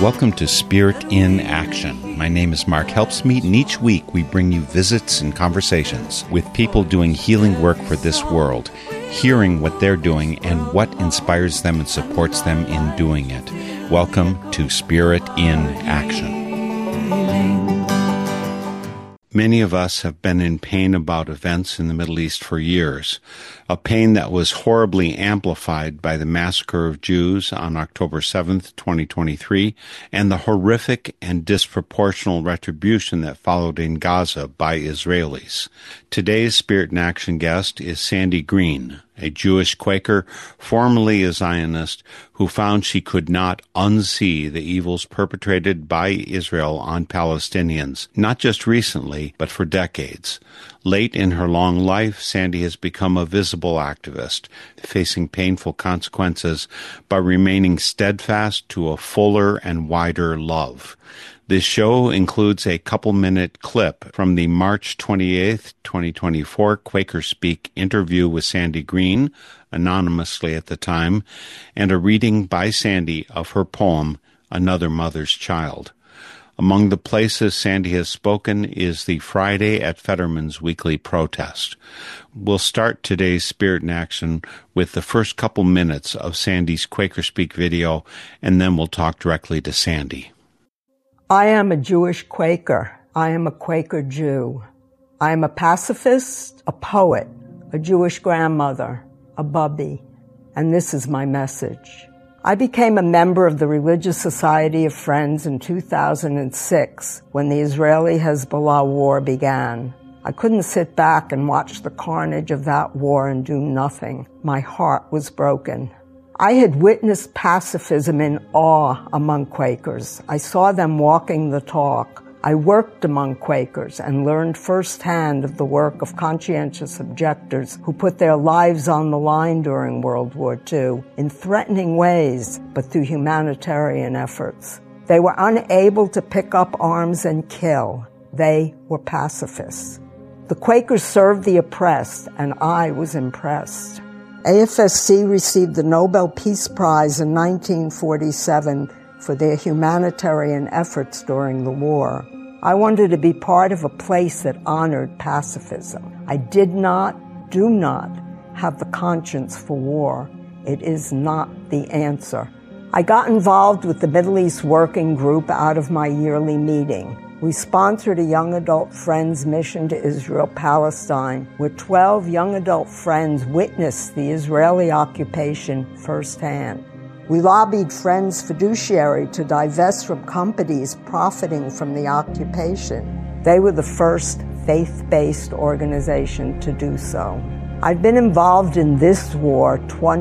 Welcome to Spirit in Action. My name is Mark Helpsmeet, and each week we bring you visits and conversations with people doing healing work for this world, hearing what they're doing and what inspires them and supports them in doing it. Welcome to Spirit in Action. Many of us have been in pain about events in the Middle East for years, a pain that was horribly amplified by the massacre of Jews on October 7th, 2023, and the horrific and disproportional retribution that followed in Gaza by Israelis. Today's Spirit in Action guest is Sandy Green, a Jewish Quaker, formerly a Zionist, who found she could not unsee the evils perpetrated by Israel on Palestinians, not just recently, but for decades. Late in her long life, Sandy has become a visible activist, facing painful consequences by remaining steadfast to a fuller and wider love. This show includes a couple-minute clip from the March 28th, 2024 Quaker Speak interview with Sandy Green, anonymously at the time, and a reading by Sandy of her poem, Another Mother's Child. Among the places Sandy has spoken is the Friday at Fetterman's weekly protest. We'll start today's Spirit in Action with the first couple minutes of Sandy's Quaker Speak video, and then we'll talk directly to Sandy. I am a Jewish Quaker. I am a Quaker Jew. I am a pacifist, a poet, a Jewish grandmother, a bubby, and this is my message. I became a member of the Religious Society of Friends in 2006 when the Israeli-Hezbollah war began. I couldn't sit back and watch the carnage of that war and do nothing. My heart was broken. I had witnessed pacifism in awe among Quakers. I saw them walking the talk. I worked among Quakers and learned firsthand of the work of conscientious objectors who put their lives on the line during World War II in threatening ways, but through humanitarian efforts. They were unable to pick up arms and kill. They were pacifists. The Quakers served the oppressed, and I was impressed. AFSC received the Nobel Peace Prize in 1947 for their humanitarian efforts during the war. I wanted to be part of a place that honored pacifism. I do not have the conscience for war. It is not the answer. I got involved with the Middle East Working Group out of my yearly meeting. We sponsored a Young Adult Friends mission to Israel, Palestine, where 12 young adult friends witnessed the Israeli occupation firsthand. We lobbied Friends Fiduciary to divest from companies profiting from the occupation. They were the first faith-based organization to do so. I've been involved in this war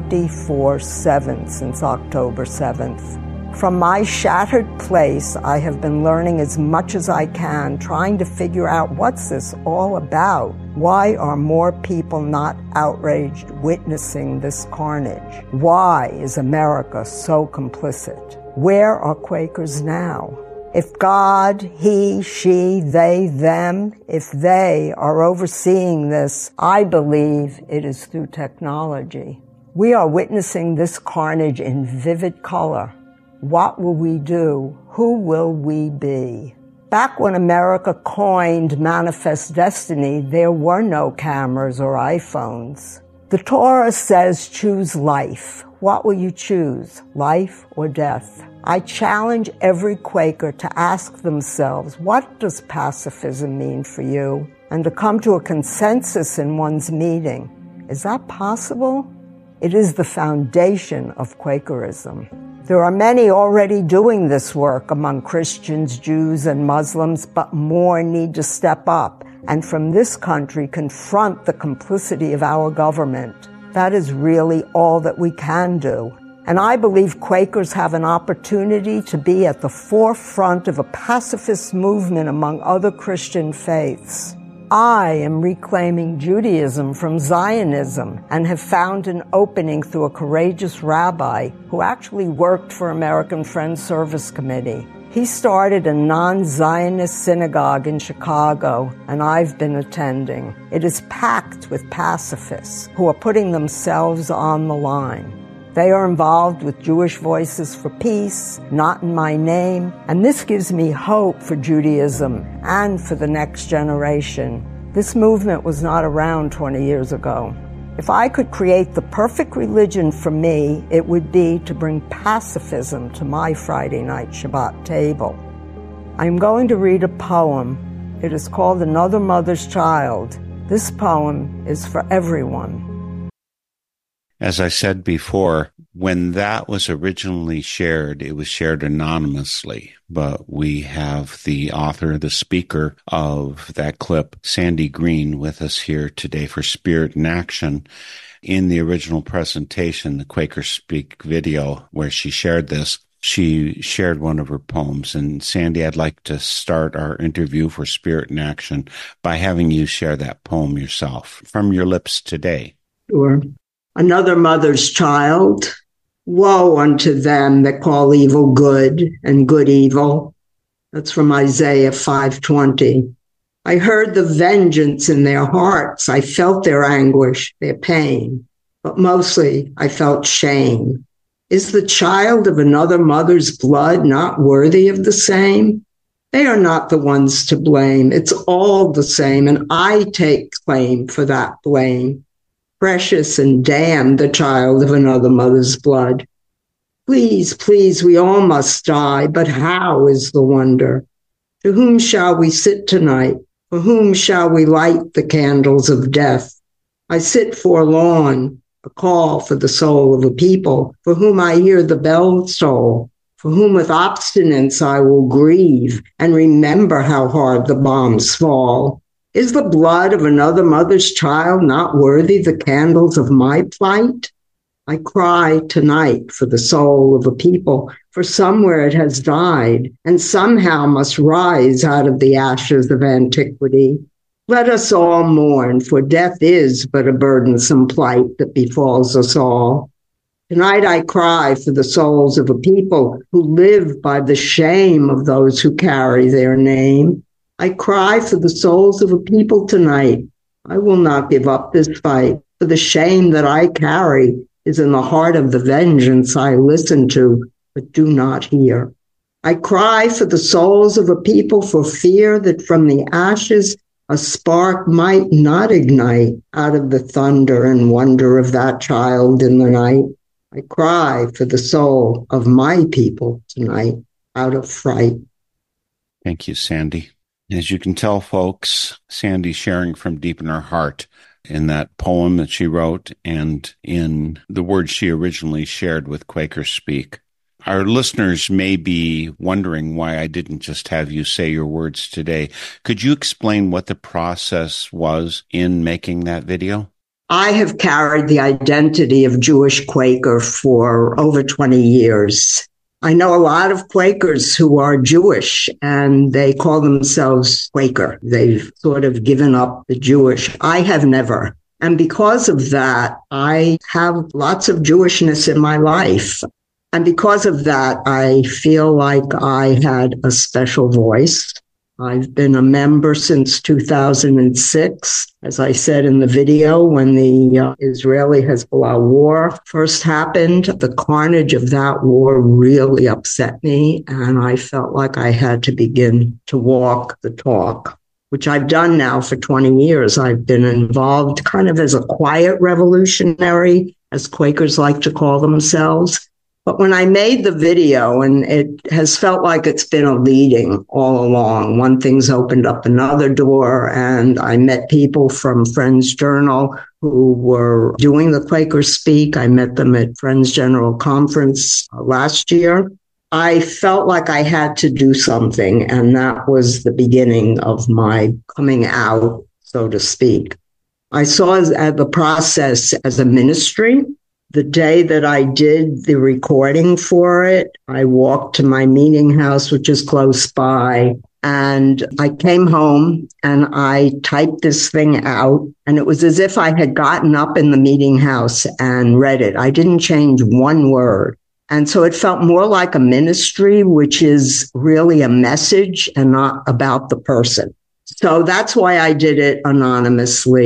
24/7 since October 7th. From my shattered place, I have been learning as much as I can, trying to figure out what's this all about. Why are more people not outraged witnessing this carnage? Why is America so complicit? Where are Quakers now? If God, he, she, they, them, if they are overseeing this, I believe it is through technology. We are witnessing this carnage in vivid color. What will we do? Who will we be? Back when America coined Manifest Destiny, there were no cameras or iPhones. The Torah says choose life. What will you choose, life or death? I challenge every Quaker to ask themselves, what does pacifism mean for you? And to come to a consensus in one's meeting. Is that possible? It is the foundation of Quakerism. There are many already doing this work among Christians, Jews, and Muslims, but more need to step up and from this country confront the complicity of our government. That is really all that we can do. And I believe Quakers have an opportunity to be at the forefront of a pacifist movement among other Christian faiths. I am reclaiming Judaism from Zionism and have found an opening through a courageous rabbi who actually worked for American Friends Service Committee. He started a non-Zionist synagogue in Chicago, and I've been attending. It is packed with pacifists who are putting themselves on the line. They are involved with Jewish Voices for Peace, Not in My Name, and this gives me hope for Judaism and for the next generation. This movement was not around 20 years ago. If I could create the perfect religion for me, it would be to bring pacifism to my Friday night Shabbat table. I'm going to read a poem. It is called Another Mother's Child. This poem is for everyone. As I said before, when that was originally shared, it was shared anonymously, but we have the author, the speaker of that clip, Sandy Green, with us here today for Spirit in Action. In the original presentation, the Quaker Speak video, where she shared this, she shared one of her poems. And Sandy, I'd like to start our interview for Spirit in Action by having you share that poem yourself from your lips today. Sure. Another mother's child. Woe unto them that call evil good and good evil. That's from Isaiah 5:20. I heard the vengeance in their hearts. I felt their anguish, their pain, but mostly I felt shame. Is the child of another mother's blood not worthy of the same? They are not the ones to blame. It's all the same, and I take claim for that blame. Precious and damned the child of another mother's blood. Please, please, we all must die, but how is the wonder? To whom shall we sit tonight? For whom shall we light the candles of death? I sit forlorn, a call for the soul of a people, for whom I hear the bell toll, for whom with obstinance I will grieve and remember how hard the bombs fall. Is the blood of another mother's child not worthy the candles of my plight? I cry tonight for the soul of a people, for somewhere it has died, and somehow must rise out of the ashes of antiquity. Let us all mourn, for death is but a burdensome plight that befalls us all. Tonight I cry for the souls of a people who live by the shame of those who carry their name. I cry for the souls of a people tonight. I will not give up this fight, for the shame that I carry is in the heart of the vengeance I listen to, but do not hear. I cry for the souls of a people for fear that from the ashes a spark might not ignite out of the thunder and wonder of that child in the night. I cry for the soul of my people tonight out of fright. Thank you, Sandy. As you can tell, folks, Sandy's sharing from deep in her heart in that poem that she wrote and in the words she originally shared with Quaker Speak. Our listeners may be wondering why I didn't just have you say your words today. Could you explain what the process was in making that video? I have carried the identity of Jewish Quaker for over 20 years. I know a lot of Quakers who are Jewish and they call themselves Quaker. They've sort of given up the Jewish. I have never. And because of that, I have lots of Jewishness in my life. And because of that, I feel like I had a special voice. I've been a member since 2006. As I said in the video, when the Israeli-Hezbollah war first happened, the carnage of that war really upset me, and I felt like I had to begin to walk the talk, which I've done now for 20 years. I've been involved kind of as a quiet revolutionary, as Quakers like to call themselves. But when I made the video, and it has felt like it's been a leading all along, one thing's opened up another door, and I met people from Friends Journal who were doing the Quaker Speak. I met them at Friends General Conference last year. I felt like I had to do something, and that was the beginning of my coming out, so to speak. I saw the process as a ministry. The day that I did the recording for it, I walked to my meeting house, which is close by, and I came home and I typed this thing out, and it was as if I had gotten up in the meeting house and read it. I didn't change one word. And so it felt more like a ministry, which is really a message and not about the person. So that's why I did it anonymously.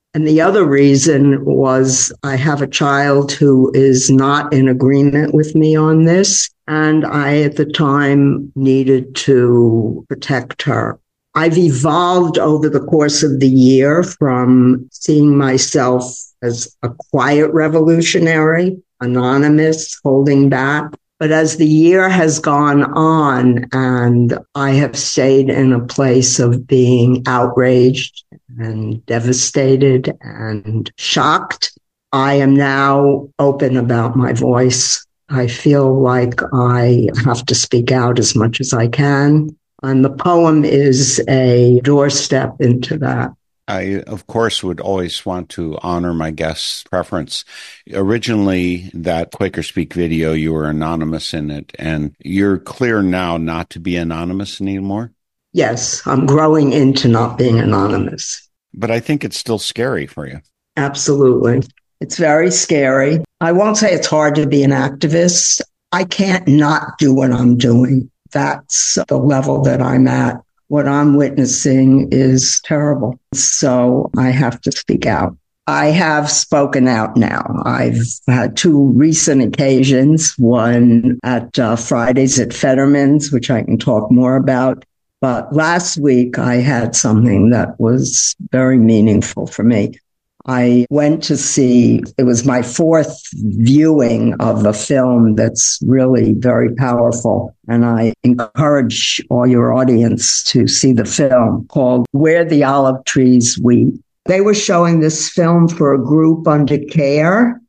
And the other reason was I have a child who is not in agreement with me on this. And I, at the time, needed to protect her. I've evolved over the course of the year from seeing myself as a quiet revolutionary, anonymous, holding back. But as the year has gone on and I have stayed in a place of being outraged and devastated and shocked, I am now open about my voice. I feel like I have to speak out as much as I can. And the poem is a doorstep into that. I, of course, would always want to honor my guest's preference. Originally, that Quaker Speak video, you were anonymous in it, and you're clear now not to be anonymous anymore? Yes, I'm growing into not being anonymous. But I think it's still scary for you. Absolutely. It's very scary. I won't say it's hard to be an activist. I can't not do what I'm doing. That's the level that I'm at. What I'm witnessing is terrible. So I have to speak out. I have spoken out now. I've had two recent occasions, one at Fridays at Fetterman's, which I can talk more about. But last week I had something that was very meaningful for me. I went to see, it was my fourth viewing of a film that's really very powerful. And I encourage all your audience to see the film called Where the Olive Trees Weep. They were showing this film for a group under CAIR,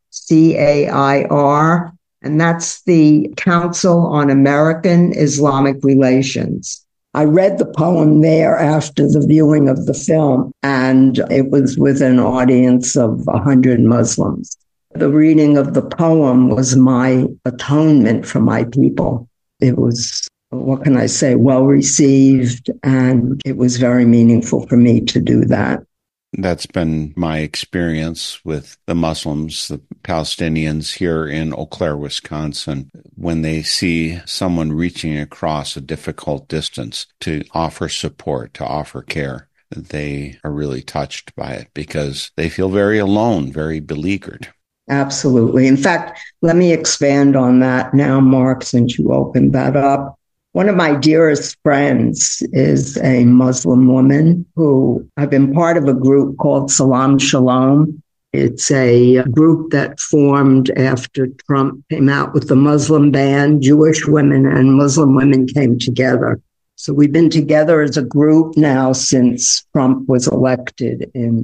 CAIR, and that's the Council on American Islamic Relations. I read the poem there after the viewing of the film, and it was with an audience of 100 Muslims. The reading of the poem was my atonement for my people. It was, what can I say, well received, and it was very meaningful for me to do that. That's been my experience with the Muslims, the Palestinians here in Eau Claire, Wisconsin. When they see someone reaching across a difficult distance to offer support, to offer care, they are really touched by it because they feel very alone, very beleaguered. Absolutely. In fact, let me expand on that now, Mark, since you opened that up. One of my dearest friends is a Muslim woman who I've been part of a group called Salam Shalom. It's a group that formed after Trump came out with the Muslim ban. Jewish women and Muslim women came together. So we've been together as a group now since Trump was elected in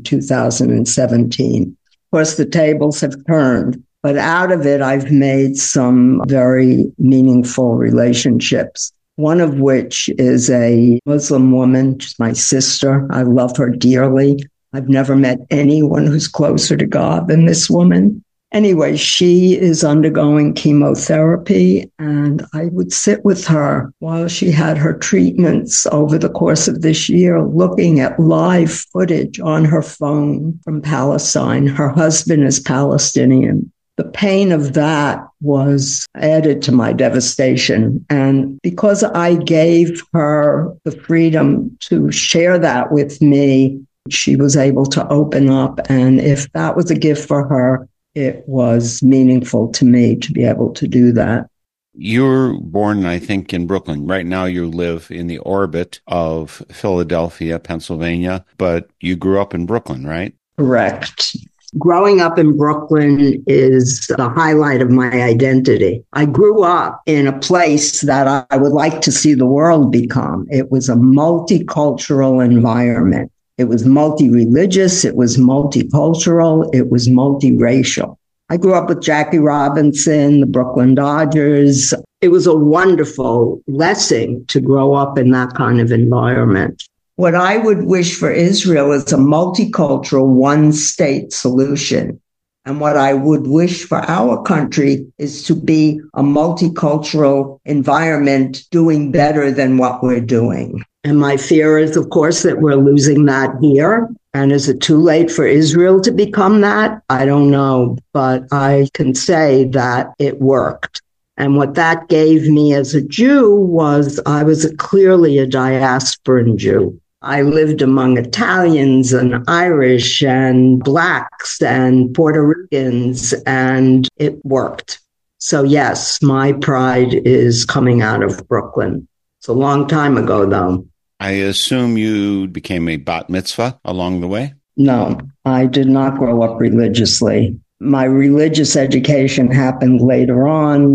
2017. Of course, the tables have turned. But out of it, I've made some very meaningful relationships, one of which is a Muslim woman. She's my sister. I love her dearly. I've never met anyone who's closer to God than this woman. Anyway, she is undergoing chemotherapy, and I would sit with her while she had her treatments over the course of this year, looking at live footage on her phone from Palestine. Her husband is Palestinian. The pain of that was added to my devastation. And because I gave her the freedom to share that with me, she was able to open up. And if that was a gift for her, it was meaningful to me to be able to do that. You were born, I think, in Brooklyn. Right now you live in the orbit of Philadelphia, Pennsylvania, but you grew up in Brooklyn, right? Correct. Growing up in Brooklyn is the highlight of my identity. I grew up in a place that I would like to see the world become. It was a multicultural environment. It was multi-religious. It was multicultural. It was multiracial. I grew up with Jackie Robinson, the Brooklyn Dodgers. It was a wonderful blessing to grow up in that kind of environment. What I would wish for Israel is a multicultural one-state solution. And what I would wish for our country is to be a multicultural environment doing better than what we're doing. And my fear is, of course, that we're losing that here. And is it too late for Israel to become that? I don't know. But I can say that it worked. And what that gave me as a Jew was I was clearly a diasporan Jew. I lived among Italians and Irish and Blacks and Puerto Ricans, and it worked. So yes, my pride is coming out of Brooklyn. It's a long time ago, though. I assume you became a bat mitzvah along the way? No, I did not grow up religiously. My religious education happened later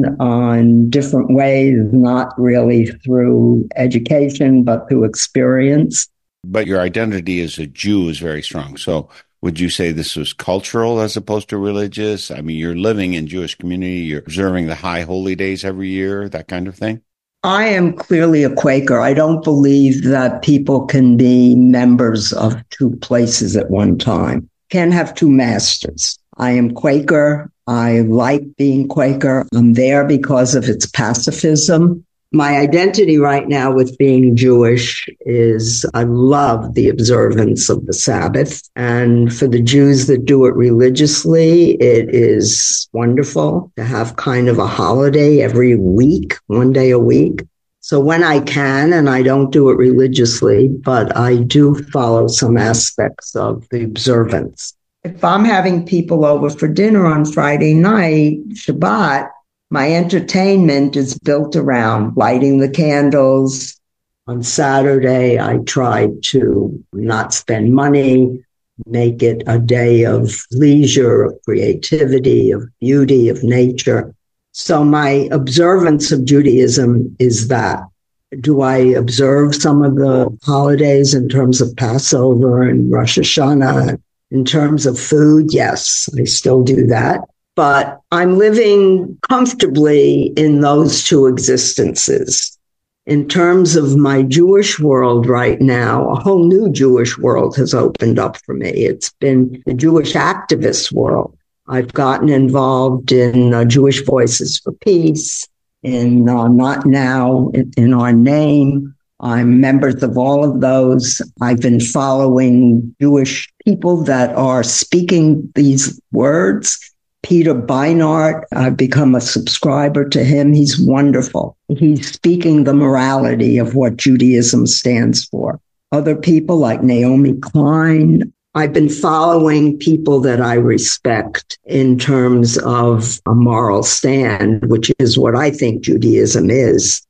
on different ways, not really through education, but through experience. But your identity as a Jew is very strong. So would you say this was cultural as opposed to religious? I mean, you're living in Jewish community, you're observing the high holy days every year, that kind of thing? I am clearly a Quaker. I don't believe that people can be members of two places at one time. Can't have two masters. I am Quaker. I like being Quaker. I'm there because of its pacifism. My identity right now with being Jewish is I love the observance of the Sabbath. And for the Jews that do it religiously, it is wonderful to have kind of a holiday every week, one day a week. So when I can, and I don't do it religiously, but I do follow some aspects of the observance. If I'm having people over for dinner on Friday night, Shabbat, my entertainment is built around lighting the candles. On Saturday, I try to not spend money, make it a day of leisure, of creativity, of beauty, of nature. So my observance of Judaism is that. Do I observe some of the holidays in terms of Passover and Rosh Hashanah? In terms of food, yes, I still do that. But I'm living comfortably in those two existences. In terms of my Jewish world right now, a whole new Jewish world has opened up for me. It's been the Jewish activist world. I've gotten involved in Jewish Voices for Peace, in Not Now, in Our Name. I'm members of all of those. I've been following Jewish people that are speaking these words. Peter Beinart, I've become a subscriber to him. He's wonderful. He's speaking the morality of what Judaism stands for. Other people like Naomi Klein. I've been following people that I respect in terms of a moral stand, which is what I think Judaism is.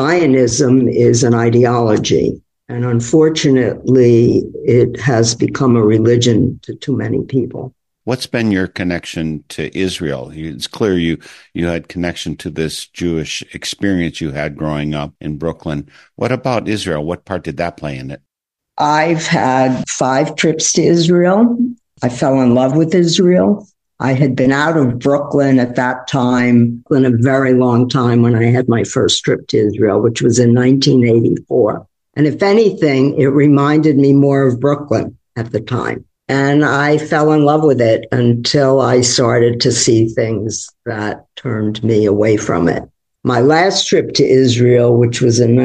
Zionism is an ideology, and unfortunately, it has become a religion to too many people. What's been your connection to Israel? It's clear you had connection to this Jewish experience you had growing up in Brooklyn. What about Israel? What part did that play in it? I've had 5 trips to Israel. I fell in love with Israel. I had been out of Brooklyn at that time, in a very long time, when I had my first trip to Israel, which was in 1984. And if anything, it reminded me more of Brooklyn at the time. And I fell in love with it until I started to see things that turned me away from it. My last trip to Israel, which was in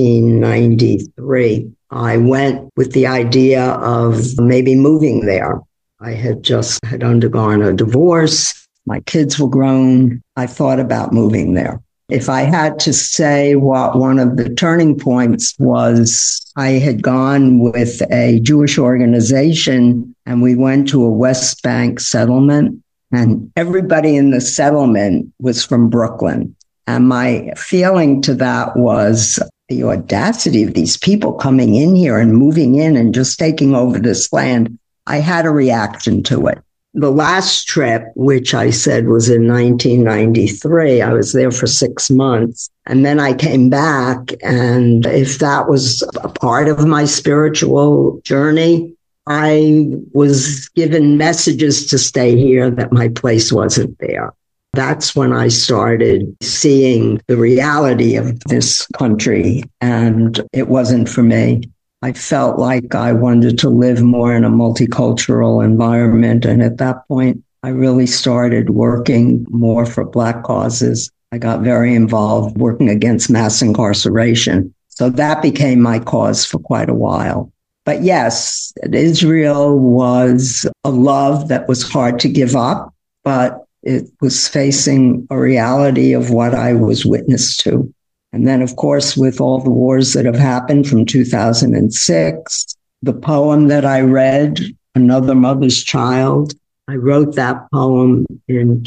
1993, I went with the idea of maybe moving there. I had undergone a divorce. My kids were grown. I thought about moving there. If I had to say what one of the turning points was, I had gone with a Jewish organization and we went to a West Bank settlement, and everybody in the settlement was from Brooklyn. And my feeling to that was the audacity of these people coming in here and moving in and just taking over this land. I had a reaction to it. The last trip, which I said was in 1993, I was there for 6 months. And then I came back. And if that was a part of my spiritual journey, I was given messages to stay here that my place wasn't there. That's when I started seeing the reality of this country, and it wasn't for me. I felt like I wanted to live more in a multicultural environment. And at that point, I really started working more for Black causes. I got very involved working against mass incarceration. So that became my cause for quite a while. But yes, Israel was a love that was hard to give up, but it was facing a reality of what I was witness to. And then, of course, with all the wars that have happened from 2006, the poem that I read, Another Mother's Child, I wrote that poem in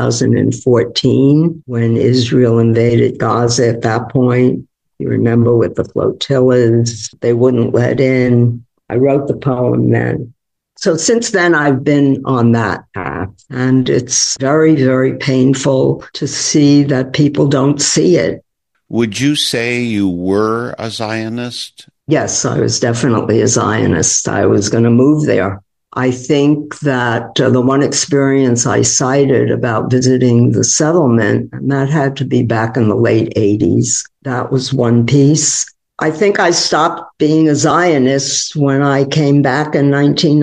2014 when Israel invaded Gaza at that point. You remember with the flotillas, they wouldn't let in. I wrote the poem then. So since then, I've been on that path, and it's very, very painful to see that people don't see it. Would you say you were a Zionist? Yes, I was definitely a Zionist. I was going to move there. I think that the one experience I cited about visiting the settlement, and that had to be back in the late 80s, that was one piece. I think I stopped being a Zionist when I came back in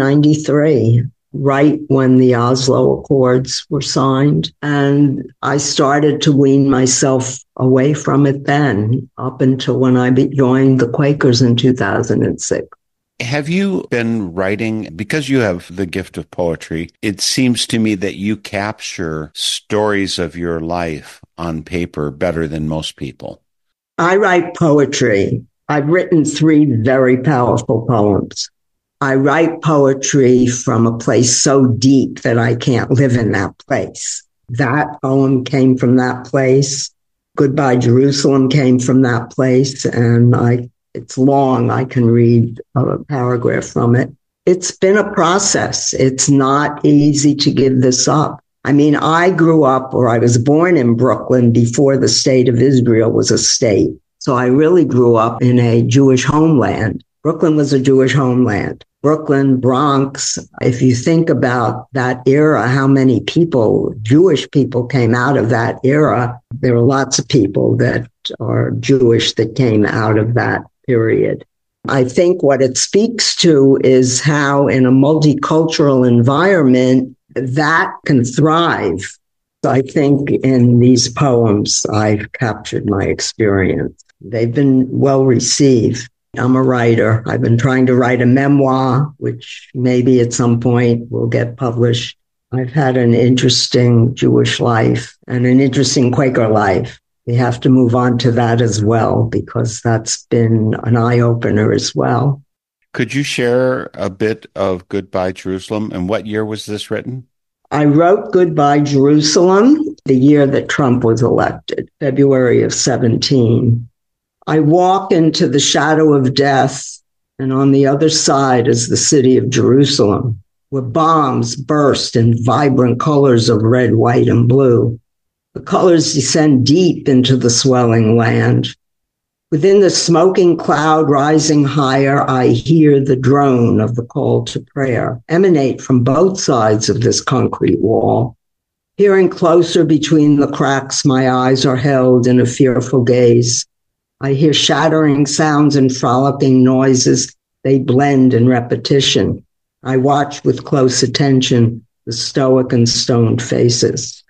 1993, right when the Oslo Accords were signed. And I started to wean myself away from it then, up until when I joined the Quakers in 2006. Have you been writing, because you have the gift of poetry, it seems to me that you capture stories of your life on paper better than most people. I write poetry. I've written 3 very powerful poems. I write poetry from a place so deep that I can't live in that place. That poem came from that place. Goodbye, Jerusalem came from that place. And it's long. I can read a paragraph from it. It's been a process. It's not easy to give this up. I mean, I grew up, or I was born in Brooklyn before the state of Israel was a state. So I really grew up in a Jewish homeland. Brooklyn was a Jewish homeland. Brooklyn, Bronx, if you think about that era, how many people, Jewish people came out of that era, there are lots of people that are Jewish that came out of that period. I think what it speaks to is how in a multicultural environment that can thrive. I think in these poems, I've captured my experience. They've been well received. I'm a writer. I've been trying to write a memoir, which maybe at some point will get published. I've had an interesting Jewish life and an interesting Quaker life. We have to move on to that as well, because that's been an eye-opener as well. Could you share a bit of Goodbye, Jerusalem? And what year was this written? I wrote Goodbye, Jerusalem the year that Trump was elected, February of 17. I walk into the shadow of death, and on the other side is the city of Jerusalem, where bombs burst in vibrant colors of red, white, and blue. The colors descend deep into the swelling land. Within the smoking cloud rising higher, I hear the drone of the call to prayer emanate from both sides of this concrete wall. Peering closer between the cracks, my eyes are held in a fearful gaze. I hear shattering sounds and frolicking noises. They blend in repetition. I watch with close attention the stoic and stoned faces.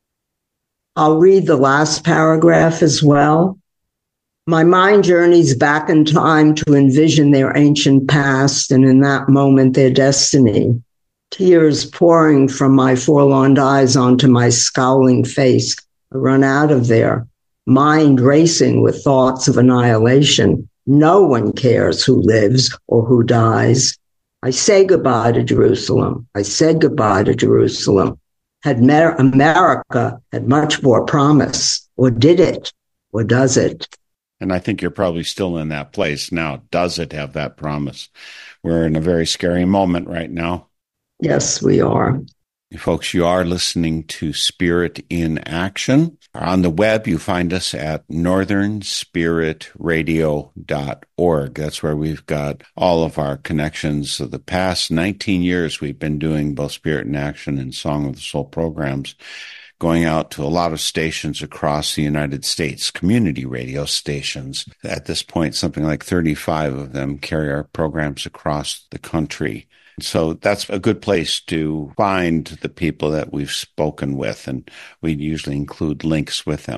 I'll read the last paragraph as well. My mind journeys back in time to envision their ancient past and in that moment their destiny. Tears pouring from my forlorn eyes onto my scowling face. I run out of there, mind racing with thoughts of annihilation. No one cares who lives or who dies. I say goodbye to Jerusalem. I said goodbye to Jerusalem. Had America had much more promise, or did it, or does it? And I think you're probably still in that place now. Does it have that promise? We're in a very scary moment right now. Yes, we are. Folks, you are listening to Spirit in Action. On the web, you find us at northernspiritradio.org. That's where we've got all of our connections. Of the past 19 years, we've been doing both Spirit in Action and Song of the Soul programs, going out to a lot of stations across the United States, community radio stations. At this point, something like 35 of them carry our programs across the country. So that's a good place to find the people that we've spoken with, and we usually include links with them.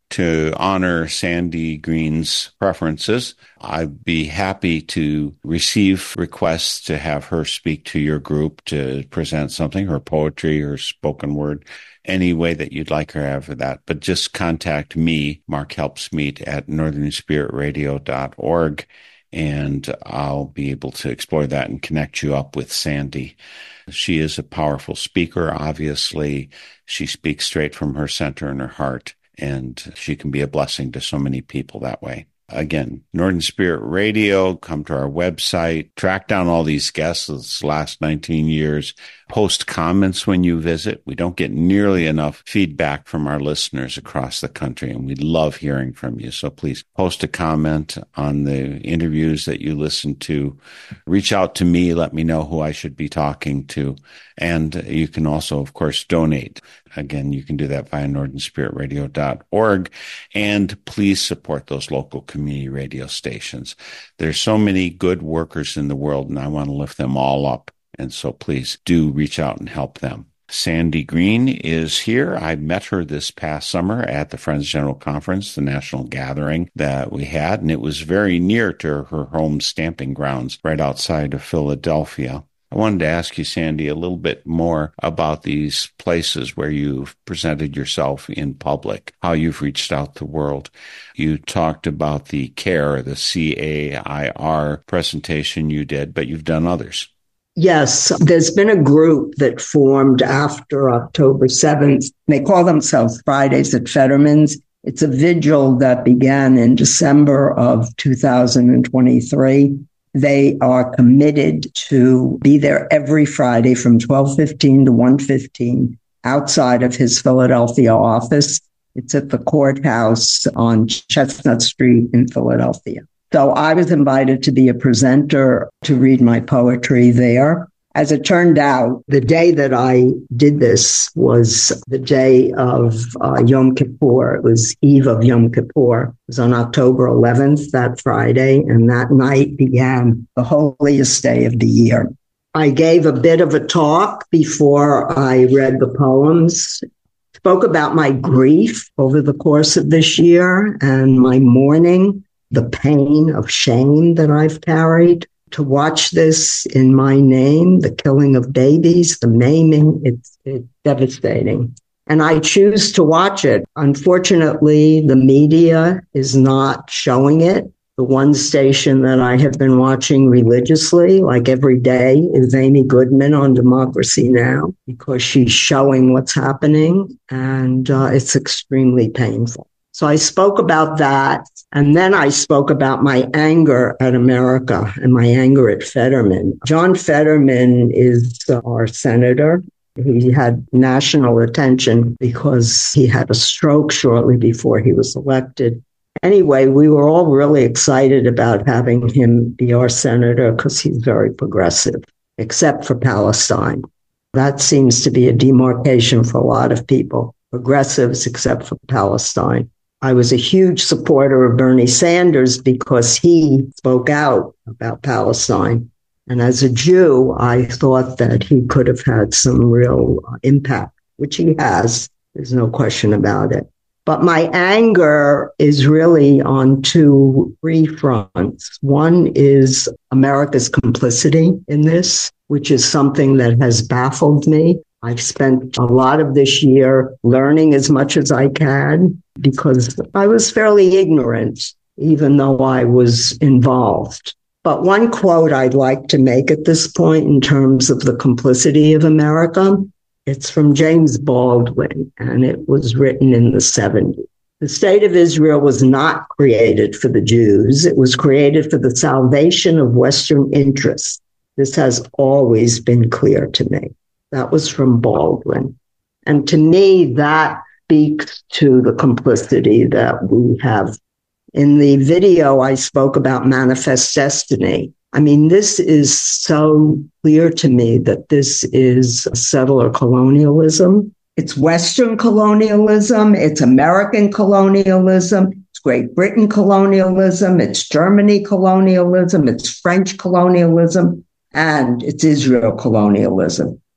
to honor Sandy Green's preferences, I'd be happy to receive requests to have her speak to your group to present something, her poetry, her spoken word, any way that you'd like her to have that. But just contact me, Mark Helpsmeet, at northernspiritradio.org, and I'll be able to explore that and connect you up with Sandy. She is a powerful speaker. Obviously, she speaks straight from her center and her heart, and she can be a blessing to so many people that way. Again, Northern Spirit Radio, come to our website, track down all these guests this last 19 years, post comments when you visit. We don't get nearly enough feedback from our listeners across the country, and we love hearing from you. So please post a comment on the interviews that you listen to. Reach out to me. Let me know who I should be talking to. And you can also, of course, donate. Again, you can do that via northernspiritradio.org. And please support those local community radio stations. There's so many good workers in the world, and I want to lift them all up. And so please do reach out and help them. Sandy Green is here. I met her this past summer at the Friends General Conference, the national gathering that we had, and it was very near to her home stamping grounds right outside of Philadelphia. I wanted to ask you, Sandy, a little bit more about these places where you've presented yourself in public, how you've reached out to the world. You talked about the CAIR, the CAIR presentation you did, but you've done others. Yes, there's been a group that formed after October 7th. They call themselves Fridays at Fetterman's. It's a vigil that began in December of 2023. They are committed to be there every Friday from 12:15 to 1:15 outside of his Philadelphia office. It's at the courthouse on Chestnut Street in Philadelphia. So I was invited to be a presenter to read my poetry there. As it turned out, the day that I did this was the day of Yom Kippur. It was Eve of Yom Kippur. It was on October 11th, that Friday, and that night began the holiest day of the year. I gave a bit of a talk before I read the poems, spoke about my grief over the course of this year and my mourning, the pain of shame that I've carried. To watch this in my name, the killing of babies, the maiming, it's devastating. And I choose to watch it. Unfortunately, the media is not showing it. The one station that I have been watching religiously, like every day, is Amy Goodman on Democracy Now! Because she's showing what's happening, and it's extremely painful. So I spoke about that, and then I spoke about my anger at America and my anger at Fetterman. John Fetterman is our senator. He had national attention because he had a stroke shortly before he was elected. Anyway, we were all really excited about having him be our senator because he's very progressive, except for Palestine. That seems to be a demarcation for a lot of people, progressives except for Palestine. I was a huge supporter of Bernie Sanders because he spoke out about Palestine. And as a Jew, I thought that he could have had some real impact, which he has. There's no question about it. But my anger is really on three fronts. One is America's complicity in this, which is something that has baffled me. I've spent a lot of this year learning as much as I can because I was fairly ignorant, even though I was involved. But one quote I'd like to make at this point in terms of the complicity of America, it's from James Baldwin, and it was written in the 70s. The state of Israel was not created for the Jews. It was created for the salvation of Western interests. This has always been clear to me. That was from Baldwin. And to me, that speaks to the complicity that we have. In the video, I spoke about manifest destiny. I mean, this is so clear to me that this is settler colonialism. It's Western colonialism. It's American colonialism. It's Great Britain colonialism. It's Germany colonialism. It's French colonialism. And it's Israel colonialism.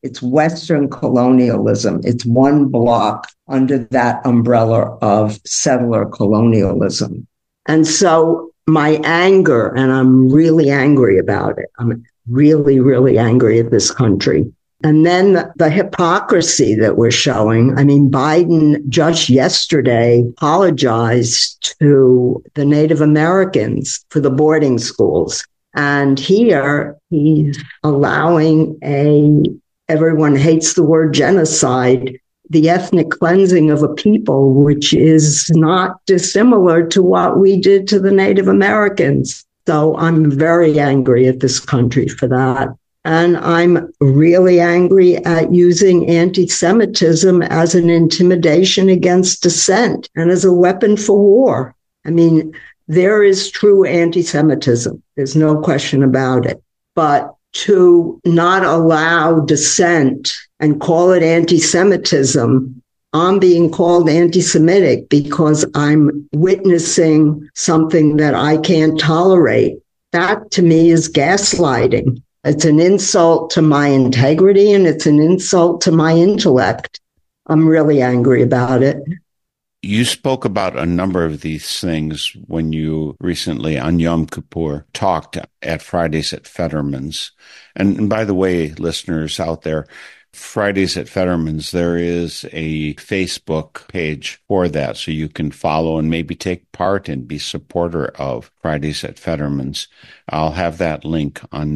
It's Western colonialism. It's one block under that umbrella of settler colonialism. And so my anger, and I'm really angry about it. I'm really, really angry at this country. And then the hypocrisy that we're showing. I mean, Biden just yesterday apologized to the Native Americans for the boarding schools. And here he's allowing everyone hates the word genocide, the ethnic cleansing of a people, which is not dissimilar to what we did to the Native Americans. So I'm very angry at this country for that. And I'm really angry at using anti-Semitism as an intimidation against dissent and as a weapon for war. I mean, there is true anti-Semitism. There's no question about it. But to not allow dissent and call it anti-Semitism, I'm being called anti-Semitic because I'm witnessing something that I can't tolerate. That to me is gaslighting. It's an insult to my integrity and it's an insult to my intellect. I'm really angry about it. You spoke about a number of these things when you recently, on Yom Kippur, talked at Fridays at Fetterman's. And by the way, listeners out there, Fridays at Fetterman's, there is a Facebook page for that, so you can follow and maybe take part and be supporter of Fridays at Fetterman's. I'll have that link on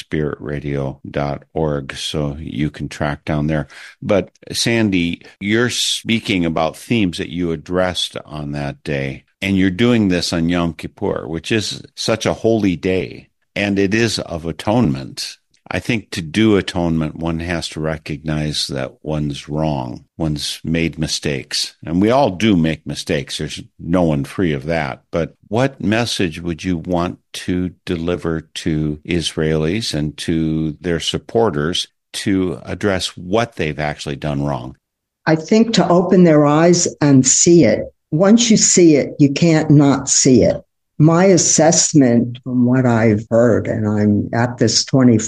northernspiritradio.org so you can track down there. But Sandy, you're speaking about themes that you addressed on that day, and you're doing this on Yom Kippur, which is such a holy day, and it is of atonement. I think to do atonement, one has to recognize that one's wrong. One's made mistakes. And we all do make mistakes. There's no one free of that. But what message would you want to deliver to Israelis and to their supporters to address what they've actually done wrong? I think to open their eyes and see it. Once you see it, you can't not see it. My assessment from what I've heard, and I'm at this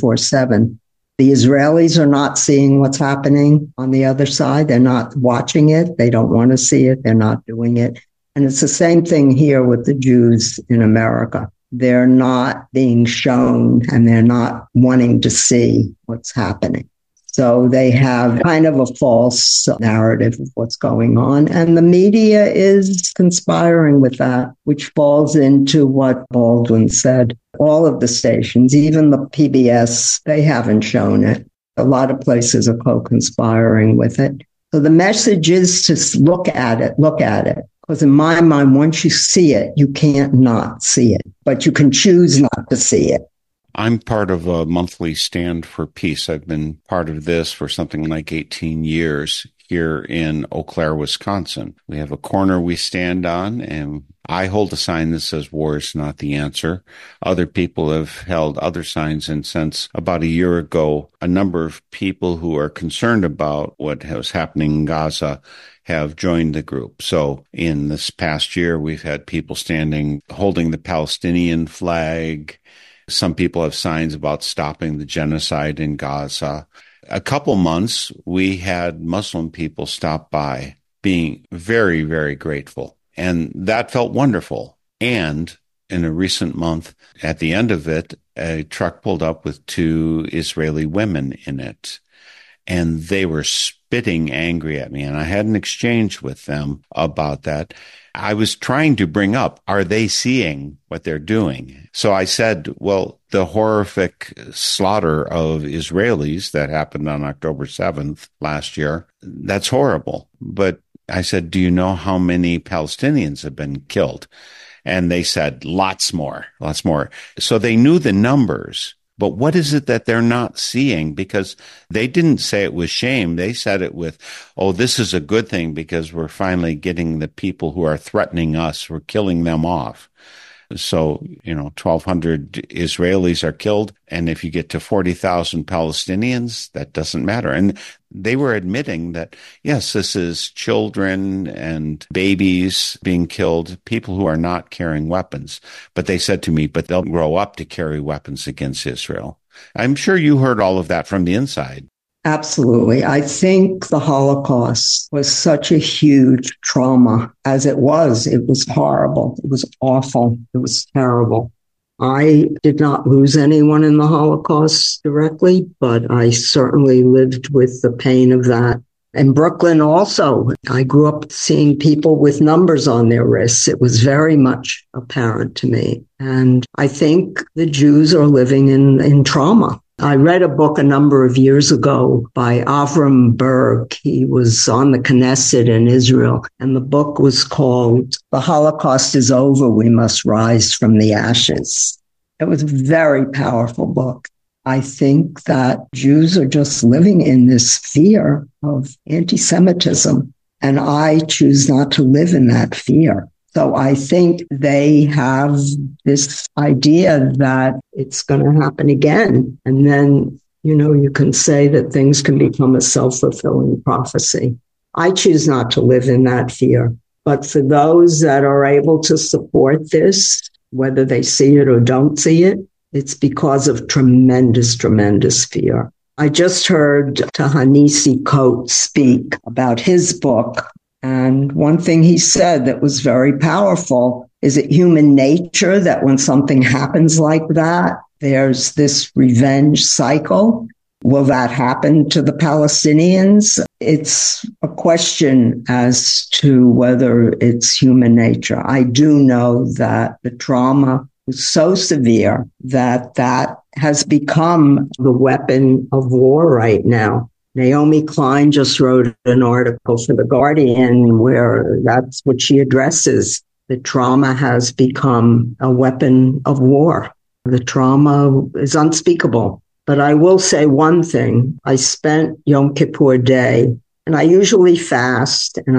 24/7, the Israelis are not seeing what's happening on the other side. They're not watching it. They don't want to see it. They're not doing it. And it's the same thing here with the Jews in America. They're not being shown and they're not wanting to see what's happening. So they have kind of a false narrative of what's going on. And the media is conspiring with that, which falls into what Baldwin said. All of the stations, even the PBS, they haven't shown it. A lot of places are co-conspiring with it. So the message is to look at it. Because in my mind, once you see it, you can't not see it, but you can choose not to see it. I'm part of a monthly Stand for Peace. I've been part of this for something like 18 years here in Eau Claire, Wisconsin. We have a corner we stand on, and I hold a sign that says war is not the answer. Other people have held other signs, and since about a year ago, a number of people who are concerned about what was happening in Gaza have joined the group. So in this past year, we've had people standing, holding the Palestinian flag. Some people have signs about stopping the genocide in Gaza. A couple months, we had Muslim people stop by, being very, very grateful. And that felt wonderful. And in a recent month, at the end of it, a truck pulled up with 2 Israeli women in it. And they were spitting angry at me. And I had an exchange with them about that. I was trying to bring up, are they seeing what they're doing? So I said, well, the horrific slaughter of Israelis that happened on October 7th last year, that's horrible. But I said, do you know how many Palestinians have been killed? And they said, lots more. So they knew the numbers. But what is it that they're not seeing? Because they didn't say it with shame. They said it with, oh, this is a good thing because we're finally getting the people who are threatening us, we're killing them off. So, 1,200 Israelis are killed. And if you get to 40,000 Palestinians, that doesn't matter. And they were admitting that, yes, this is children and babies being killed, people who are not carrying weapons. But they said to me, but they'll grow up to carry weapons against Israel. I'm sure you heard all of that from the inside. Absolutely. I think the Holocaust was such a huge trauma as it was. It was horrible. It was awful. It was terrible. I did not lose anyone in the Holocaust directly, but I certainly lived with the pain of that. In Brooklyn also, I grew up seeing people with numbers on their wrists. It was very much apparent to me. And I think the Jews are living in trauma. I read a book a number of years ago by Avram Berg. He was on the Knesset in Israel, and the book was called The Holocaust is Over, We Must Rise from the Ashes. It was a very powerful book. I think that Jews are just living in this fear of anti-Semitism, and I choose not to live in that fear. So I think they have this idea that it's going to happen again. And then, you can say that things can become a self-fulfilling prophecy. I choose not to live in that fear. But for those that are able to support this, whether they see it or don't see it, it's because of tremendous, tremendous fear. I just heard Ta-Nehisi Coates speak about his book. And one thing he said that was very powerful, is it human nature that when something happens like that, there's this revenge cycle? Will that happen to the Palestinians? It's a question as to whether it's human nature. I do know that the trauma was so severe that has become the weapon of war right now. Naomi Klein just wrote an article for The Guardian where that's what she addresses. The trauma has become a weapon of war. The trauma is unspeakable. But I will say one thing. I spent Yom Kippur Day, and I usually fast, and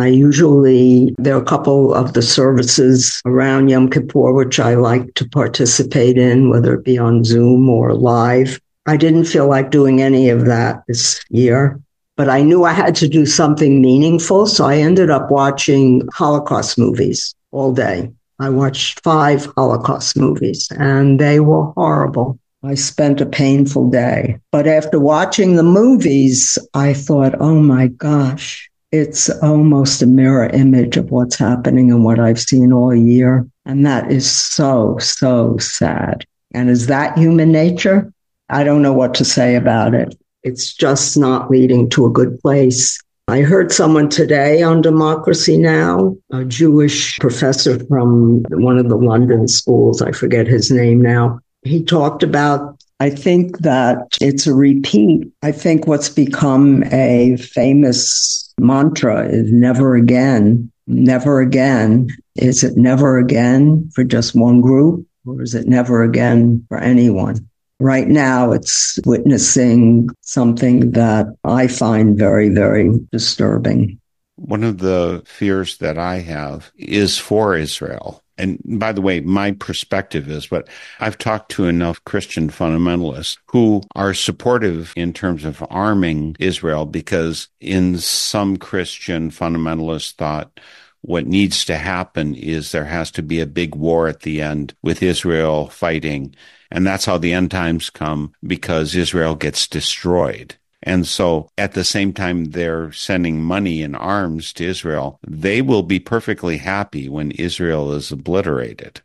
there are a couple of the services around Yom Kippur which I like to participate in, whether it be on Zoom or live. I didn't feel like doing any of that this year, but I knew I had to do something meaningful, so I ended up watching Holocaust movies all day. I watched 5 Holocaust movies, and they were horrible. I spent a painful day. But after watching the movies, I thought, oh my gosh, it's almost a mirror image of what's happening and what I've seen all year. And that is so, so sad. And is that human nature? I don't know what to say about it. It's just not leading to a good place. I heard someone today on Democracy Now!, a Jewish professor from one of the London schools, I forget his name now. He talked about, I think that it's a repeat. I think what's become a famous mantra is never again, never again. Is it never again for just one group, or is it never again for anyone? Right now, it's witnessing something that I find very, very disturbing. One of the fears that I have is for Israel. And by the way, my perspective is, but I've talked to enough Christian fundamentalists who are supportive in terms of arming Israel, because in some Christian fundamentalists thought what needs to happen is there has to be a big war at the end with Israel fighting. And that's how the end times come, because Israel gets destroyed. And so at the same time they're sending money and arms to Israel, they will be perfectly happy when Israel is obliterated.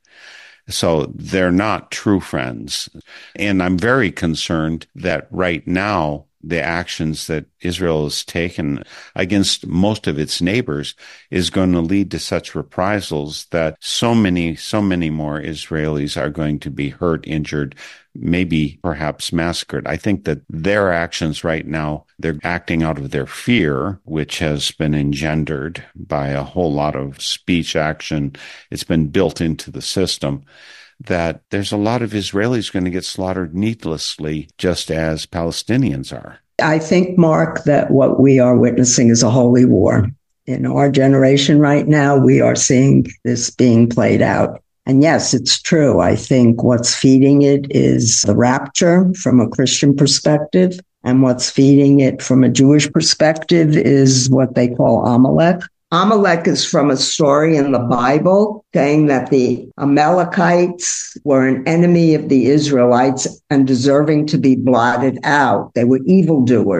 So they're not true friends. And I'm very concerned that right now, the actions that Israel has taken against most of its neighbors is going to lead to such reprisals that so many more Israelis are going to be hurt, injured, maybe perhaps massacred. I think that their actions right now, they're acting out of their fear, which has been engendered by a whole lot of speech action. It's been built into the system, that there's a lot of Israelis going to get slaughtered needlessly, just as Palestinians are. I think, Mark, that what we are witnessing is a holy war. In our generation right now, we are seeing this being played out. And yes, it's true. I think what's feeding it is the rapture from a Christian perspective. And what's feeding it from a Jewish perspective is what they call Amalek. Amalek is from a story in the Bible saying that the Amalekites were an enemy of the Israelites and deserving to be blotted out. They were evildoers.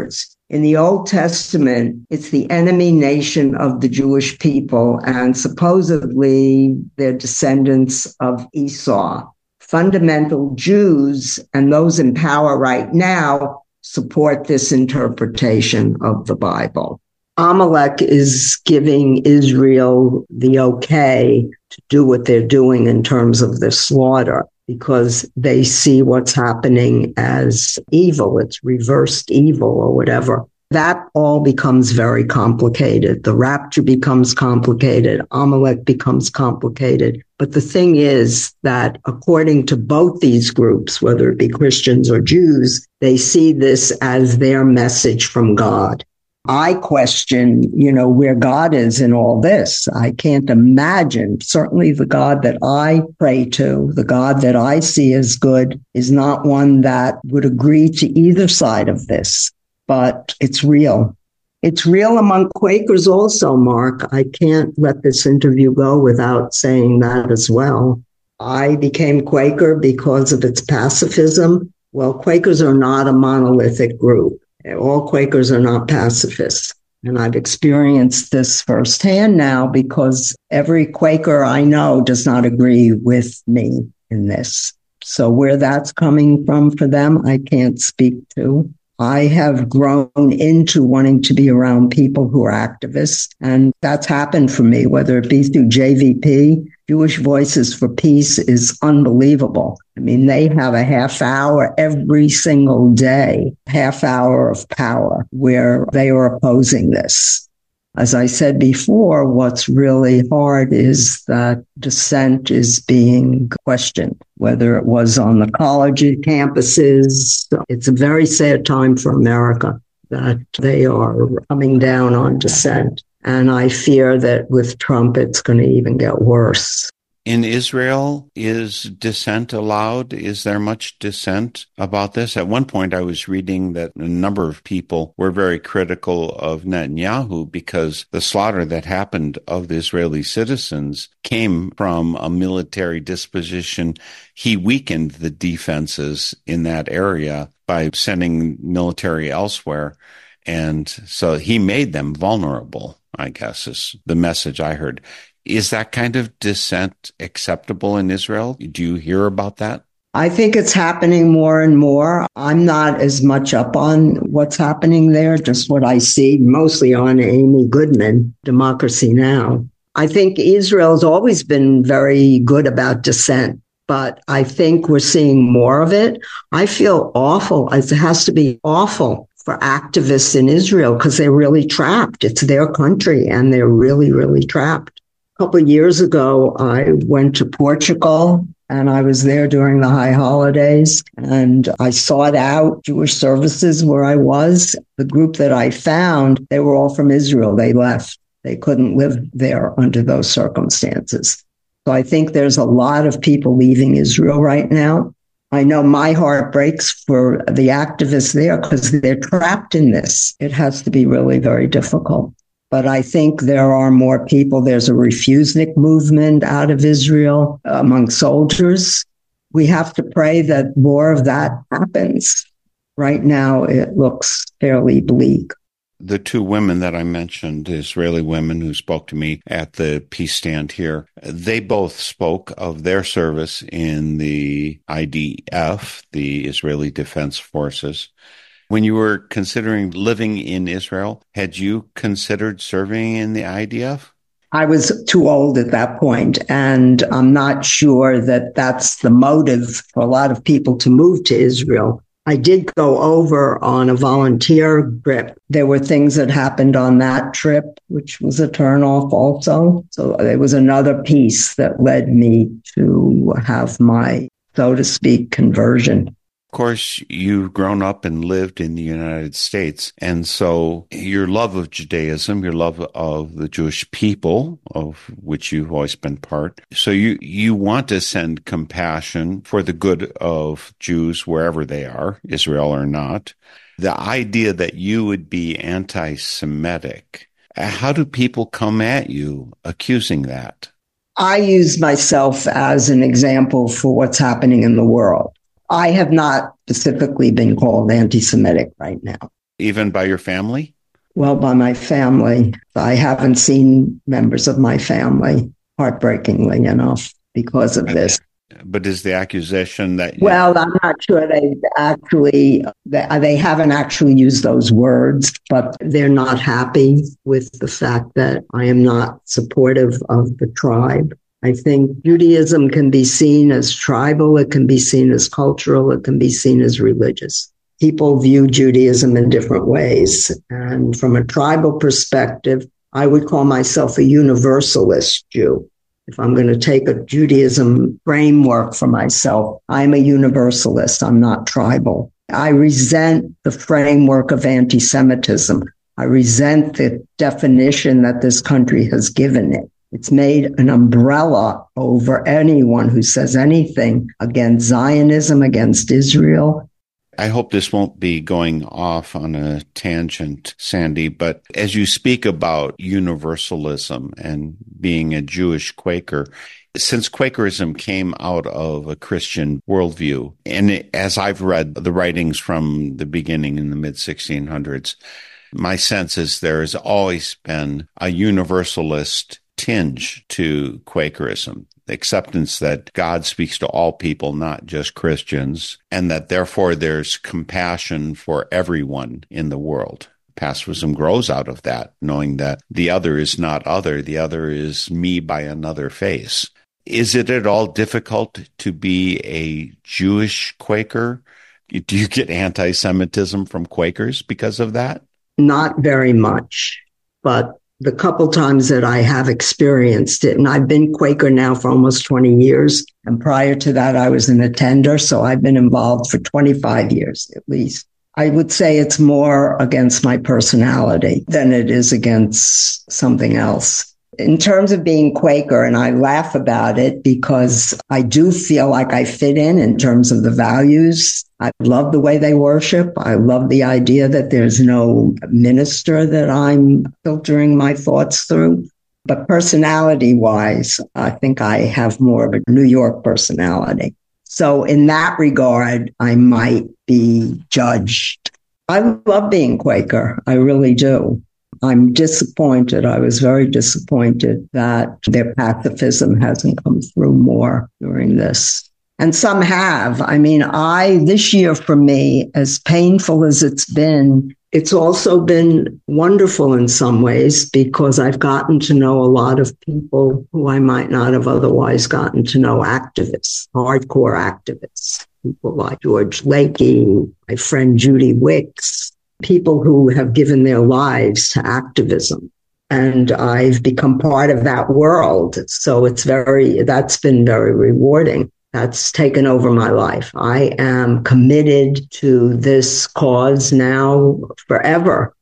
In the Old Testament, it's the enemy nation of the Jewish people, and supposedly they're descendants of Esau. Fundamental Jews and those in power right now support this interpretation of the Bible. Amalek is giving Israel the okay to do what they're doing in terms of the slaughter, because they see what's happening as evil. It's reversed evil or whatever. That all becomes very complicated. The rapture becomes complicated. Amalek becomes complicated. But the thing is that according to both these groups, whether it be Christians or Jews, they see this as their message from God. I question, where God is in all this. I can't imagine. Certainly the God that I pray to, the God that I see as good, is not one that would agree to either side of this. But it's real. It's real among Quakers also, Mark. I can't let this interview go without saying that as well. I became Quaker because of its pacifism. Well, Quakers are not a monolithic group. All Quakers are not pacifists. And I've experienced this firsthand now because every Quaker I know does not agree with me in this. So where that's coming from for them, I can't speak to. I have grown into wanting to be around people who are activists, and that's happened for me, whether it be through JVP. Jewish Voices for Peace is unbelievable. I mean, they have a half hour every single day, half hour of power where they are opposing this. As I said before, what's really hard is that dissent is being questioned, whether it was on the college campuses. It's a very sad time for America that they are coming down on dissent. And I fear that with Trump, it's going to even get worse. In Israel, is dissent allowed? Is there much dissent about this? At one point, I was reading that a number of people were very critical of Netanyahu because the slaughter that happened of the Israeli citizens came from a military disposition. He weakened the defenses in that area by sending military elsewhere. And so he made them vulnerable, I guess, is the message I heard. Is that kind of dissent acceptable in Israel? Do you hear about that? I think it's happening more and more. I'm not as much up on what's happening there, just what I see, mostly on Amy Goodman, Democracy Now! I think Israel's always been very good about dissent, but I think we're seeing more of it. I feel awful. It has to be awful for activists in Israel because they're really trapped. It's their country and they're really, really trapped. A couple of years ago, I went to Portugal and I was there during the high holidays and I sought out Jewish services where I was. The group that I found, they were all from Israel. They left. They couldn't live there under those circumstances. So I think there's a lot of people leaving Israel right now. I know my heart breaks for the activists there because they're trapped in this. It has to be really very difficult. But I think there are more people. There's a refusnik movement out of Israel among soldiers. We have to pray that more of that happens. Right now, it looks fairly bleak. The two women that I mentioned, Israeli women who spoke to me at the peace stand here, they both spoke of their service in the IDF, the Israeli Defense Forces. When you were considering living in Israel, had you considered serving in the IDF? I was too old at that point, and I'm not sure that that's the motive for a lot of people to move to Israel. I did go over on a volunteer trip. There were things that happened on that trip, which was a turnoff also. So there was another piece that led me to have my, so to speak, conversion. Of course, you've grown up and lived in the United States. And so your love of Judaism, your love of the Jewish people, of which you've always been part. So you want to send compassion for the good of Jews wherever they are, Israel or not. The idea that you would be anti-Semitic, how do people come at you accusing that? I use myself as an example for what's happening in the world. I have not specifically been called anti-Semitic right now. even by your family? Well, by my family. I haven't seen members of my family, heartbreakingly enough, because of this. But is the accusation that... Well, I'm not sure they haven't actually used those words, but they're not happy with the fact that I am not supportive of the tribe. I think Judaism can be seen as tribal, it can be seen as cultural, it can be seen as religious. People view Judaism in different ways. And from a tribal perspective, I would call myself a universalist Jew. If I'm going to take a Judaism framework for myself, I'm a universalist. I'm not tribal. I resent the framework of anti-Semitism. I resent the definition that this country has given it. It's made an umbrella over anyone who says anything against Zionism, against Israel. I hope this won't be going off on a tangent, Sandy, but as you speak about universalism and being a Jewish Quaker, since Quakerism came out of a Christian worldview, and as I've read the writings from the beginning in the mid-1600s, my sense is there has always been a universalist tinge to Quakerism. The acceptance that God speaks to all people, not just Christians, and that therefore there's compassion for everyone in the world. Pacifism grows out of that, knowing that the other is not other, the other is me by another face. Is it at all difficult to be a Jewish Quaker? Do you get anti-Semitism from Quakers because of that? Not very much, but the couple times that I have experienced it, and I've been Quaker now for almost 20 years. And prior to that, I was an attender. So I've been involved for 25 years at least. I would say it's more against my personality than it is against something else. In terms of being Quaker, and I laugh about it because I do feel like I fit in terms of the values. I love the way they worship. I love the idea that there's no minister that I'm filtering my thoughts through. But personality-wise, I think I have more of a New York personality. So in that regard, I might be judged. I love being Quaker. I really do. I'm disappointed. I was very disappointed that their pacifism hasn't come through more during this. And some have. I mean, this year for me, as painful as it's also been wonderful in some ways because I've gotten to know a lot of people who I might not have otherwise gotten to know, activists, hardcore activists, people like George Lakey, my friend Judy Wicks, people who have given their lives to activism. And I've become part of that world. So that's been very rewarding. That's taken over my life. I am committed to this cause now forever.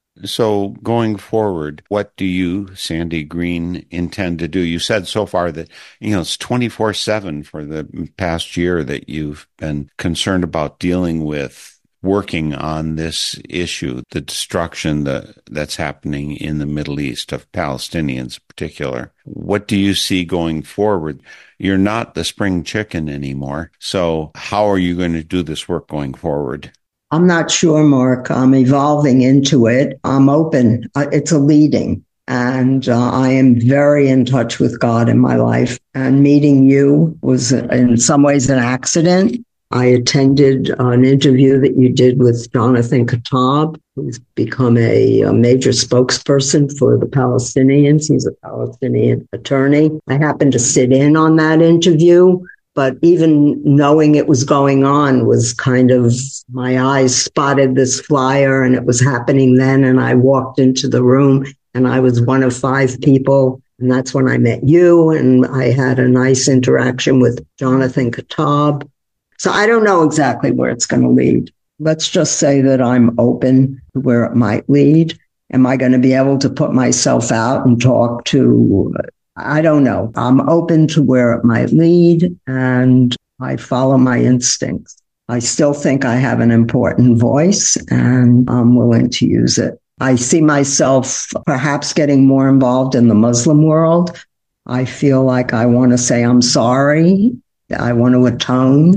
So going forward, what do you, Sandy Green, intend to do? You said so far that, it's 24/7 for the past year that you've been concerned about dealing with working on this issue, the destruction that's happening in the Middle East of Palestinians in particular. What do you see going forward? You're not the spring chicken anymore. So how are you going to do this work going forward? I'm not sure, Mark. I'm evolving into it. I'm open. It's a leading. And I am very in touch with God in my life. And meeting you was in some ways an accident. I attended an interview that you did with Jonathan Kattab, who's become a major spokesperson for the Palestinians. He's a Palestinian attorney. I happened to sit in on that interview, but even knowing it was going on was kind of, my eyes spotted this flyer and it was happening then. And I walked into the room and I was one of 5 people. And that's when I met you. And I had a nice interaction with Jonathan Kattab. So I don't know exactly where it's going to lead. Let's just say that I'm open to where it might lead. Am I going to be able to put myself out and talk to, I don't know. I'm open to where it might lead and I follow my instincts. I still think I have an important voice and I'm willing to use it. I see myself perhaps getting more involved in the Muslim world. I feel like I want to say I'm sorry. I want to atone.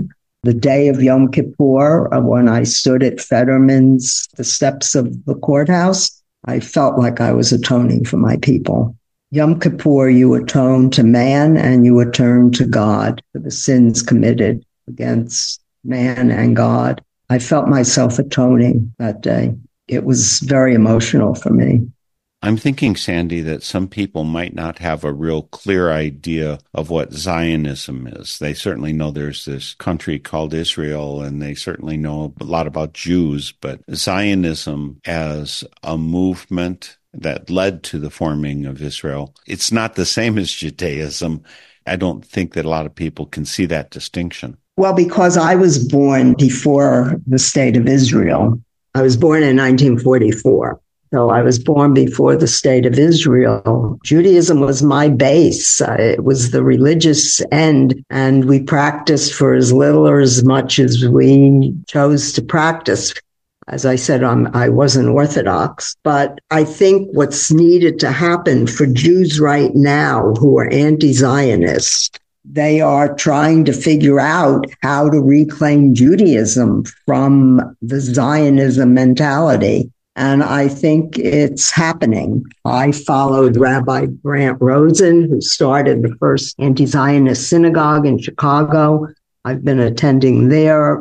The day of Yom Kippur, when I stood at Fetterman's, the steps of the courthouse, I felt like I was atoning for my people. Yom Kippur, you atone to man and you atone to God for the sins committed against man and God. I felt myself atoning that day. It was very emotional for me. I'm thinking, Sandy, that some people might not have a real clear idea of what Zionism is. They certainly know there's this country called Israel, and they certainly know a lot about Jews, but Zionism as a movement that led to the forming of Israel, it's not the same as Judaism. I don't think that a lot of people can see that distinction. Well, because I was born before the state of Israel. I was born in 1944. So I was born before the state of Israel. Judaism was my base. It was the religious end, and we practiced for as little or as much as we chose to practice. As I said, I wasn't Orthodox, but I think what's needed to happen for Jews right now who are anti-Zionist, they are trying to figure out how to reclaim Judaism from the Zionism mentality. And I think it's happening. I followed Rabbi Grant Rosen, who started the first anti-Zionist synagogue in Chicago. I've been attending there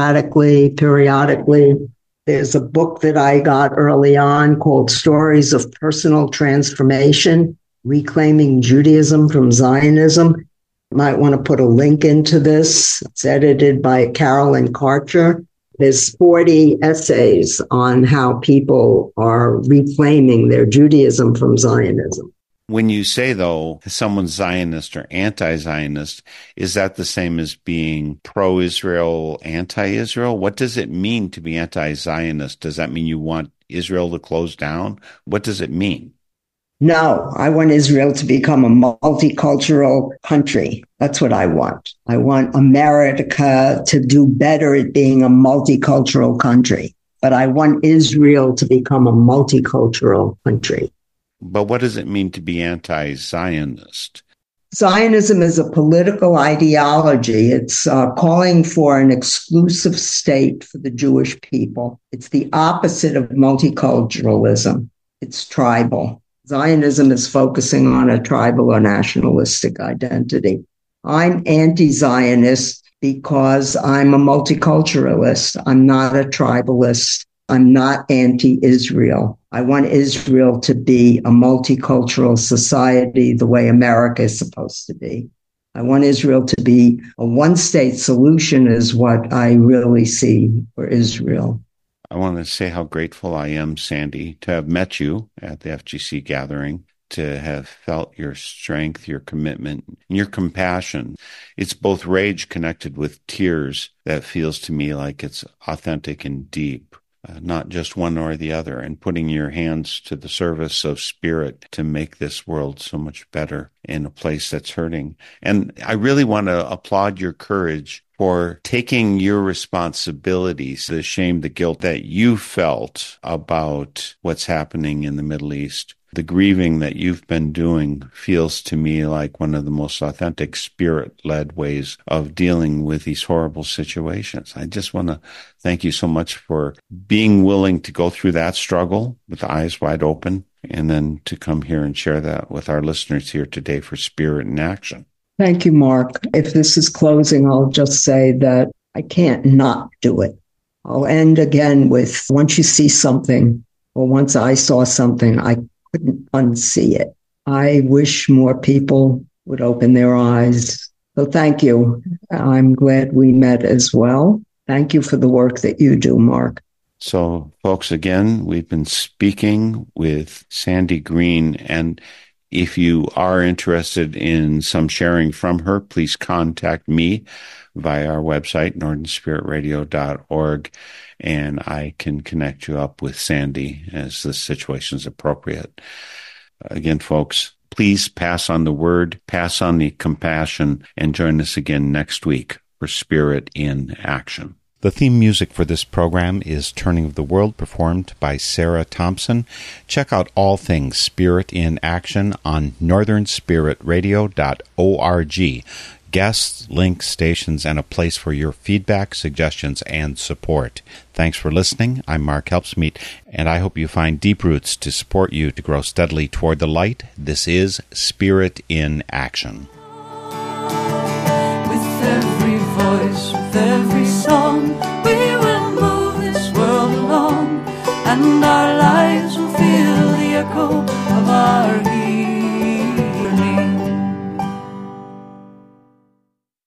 periodically. There's a book that I got early on called Stories of Personal Transformation, Reclaiming Judaism from Zionism. You might want to put a link into this. It's edited by Carolyn Karcher. There's 40 essays on how people are reclaiming their Judaism from Zionism. When you say, though, someone's Zionist or anti-Zionist, is that the same as being pro-Israel, anti-Israel? What does it mean to be anti-Zionist? Does that mean you want Israel to close down? What does it mean? No, I want Israel to become a multicultural country. That's what I want. I want America to do better at being a multicultural country. But I want Israel to become a multicultural country. But what does it mean to be anti-Zionist? Zionism is a political ideology. It's calling for an exclusive state for the Jewish people. It's the opposite of multiculturalism. It's tribal. Zionism is focusing on a tribal or nationalistic identity. I'm anti-Zionist because I'm a multiculturalist. I'm not a tribalist. I'm not anti-Israel. I want Israel to be a multicultural society the way America is supposed to be. I want Israel to be a one-state solution is what I really see for Israel. I want to say how grateful I am, Sandy, to have met you at the FGC gathering, to have felt your strength, your commitment, and your compassion. It's both rage connected with tears that feels to me like it's authentic and deep, not just one or the other, and putting your hands to the service of spirit to make this world so much better in a place that's hurting. And I really want to applaud your courage for taking your responsibilities, the shame, the guilt that you felt about what's happening in the Middle East. The grieving that you've been doing feels to me like one of the most authentic spirit-led ways of dealing with these horrible situations. I just want to thank you so much for being willing to go through that struggle with eyes wide open, and then to come here and share that with our listeners here today for Spirit in Action. Thank you, Mark. If this is closing, I'll just say that I can't not do it. I'll end again with once you see something, or once I saw something, I couldn't unsee it. I wish more people would open their eyes. So thank you. I'm glad we met as well. Thank you for the work that you do, Mark. So, folks, again, we've been speaking with Sandy Green, and if you are interested in some sharing from her, please contact me via our website, northernspiritradio.org, and I can connect you up with Sandy as the situation is appropriate. Again, folks, please pass on the word, pass on the compassion, and join us again next week for Spirit in Action. The theme music for this program is Turning of the World, performed by Sarah Thompson. Check out all things Spirit in Action on northernspiritradio.org. guests, links, stations, and a place for your feedback, suggestions, and support. Thanks for listening. I'm Mark Helpsmeet, and I hope you find deep roots to support you to grow steadily toward the light. This is Spirit in Action. With every voice, with every song, we will move this world along, and our lives will feel the echo